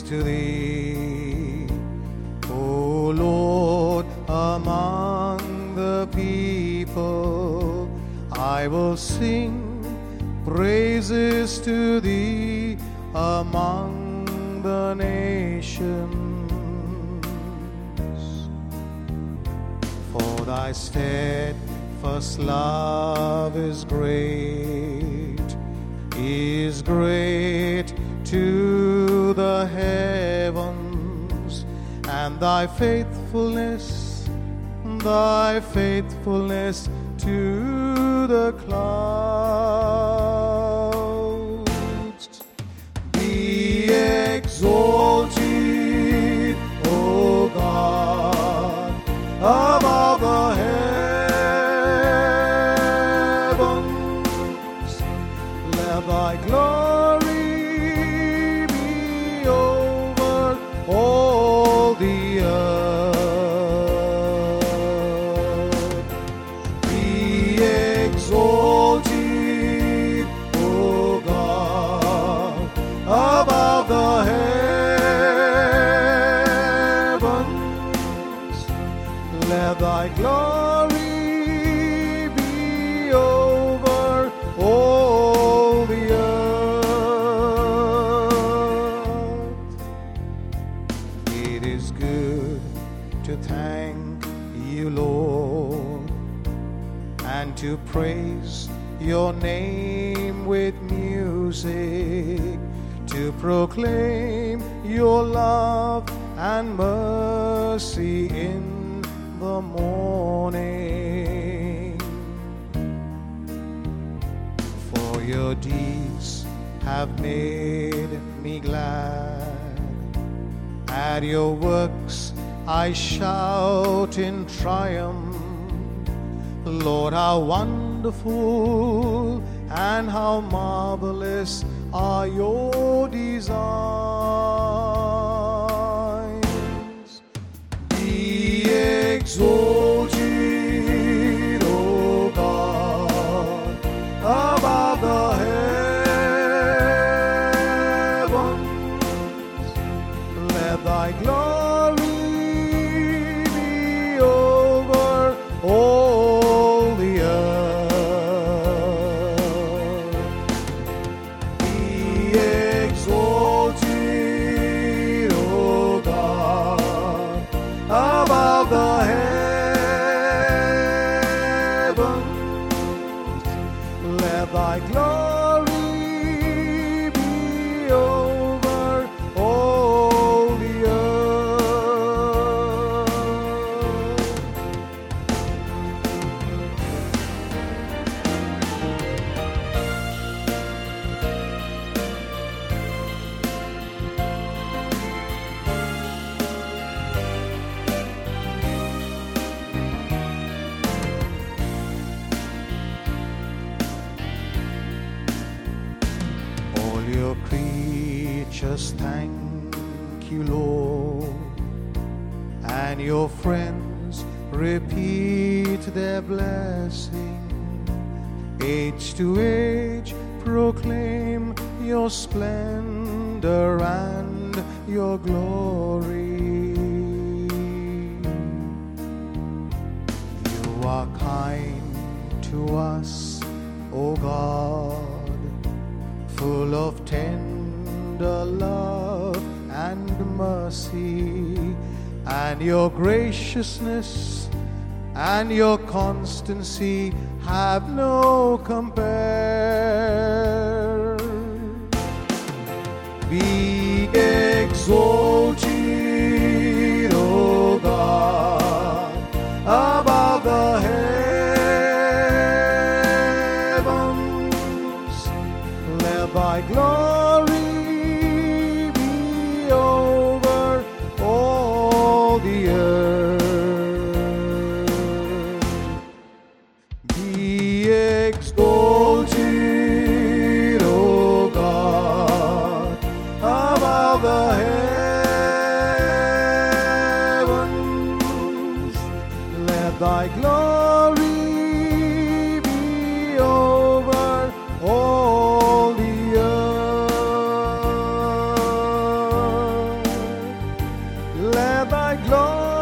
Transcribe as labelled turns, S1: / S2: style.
S1: to thee, O Lord, among the people. I will sing praises to thee among the nations. For thy steadfast love is great to the heavens, and thy faithfulness to the clouds. Be exalted, O God, above the heavens. Let thy glory be over all the earth. Be exalted, O God, above the heavens. Let thy glory be over all the earth. It is good to thank you, Lord, and to praise your name with music, to proclaim your love and mercy in the morning. For your deeds have made me glad. At your works I shout in triumph. Lord, how wonderful and how marvelous are your designs. Be exalted, O God, above the heavens. Let thy glory be over all the earth. Be exalted, O God, above the heavens. Let thy glory be over all the earth. All your creatures thank you, Lord, and your friends repeat their blessing. Age to age proclaim your splendor and your glory. You are kind to us, O God, full of tender love and mercy, and your graciousness and your constancy have no compare. Be exalted, O God, above the heavens. Let thy glory be over all the earth. Be exalted, O God, above the heavens. Let thy glory be over all the earth. let thy glory